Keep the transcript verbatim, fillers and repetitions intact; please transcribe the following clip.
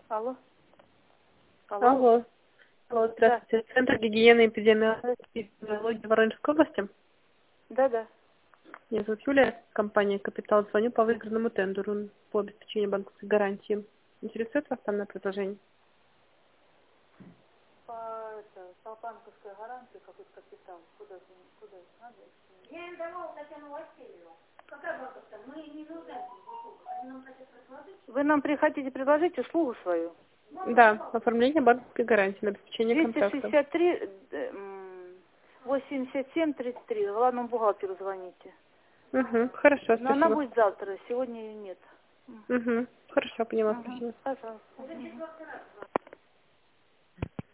Алло. Алло. Алло. Алло, здравствуйте. Да. Центр гигиены и эпидемиологии Воронежской области. Да, да. Меня зовут Юлия, компания «Капитал». Звоню по выигранному тендеру по обеспечению банковской гарантии. Интересует вас данное предложение? По, это, по банковской гарантии какой-то капитал. Куда, куда надо? Я им давала Татьяну Васильевну. Какая банковская? Мы не нуждаемся в услугах. Они нам хотят предложить. Вы нам хотите предложить услугу свою? Да, оформление банковской гарантии на обеспечение двести контракта. шестьдесят три восемьдесят семь тридцать три. Главному бухгалтеру звоните. Угу, хорошо, Но она спасибо. будет завтра, сегодня ее нет. Угу, хорошо, поняла, Угу. спасибо. Пожалуйста. Мгм.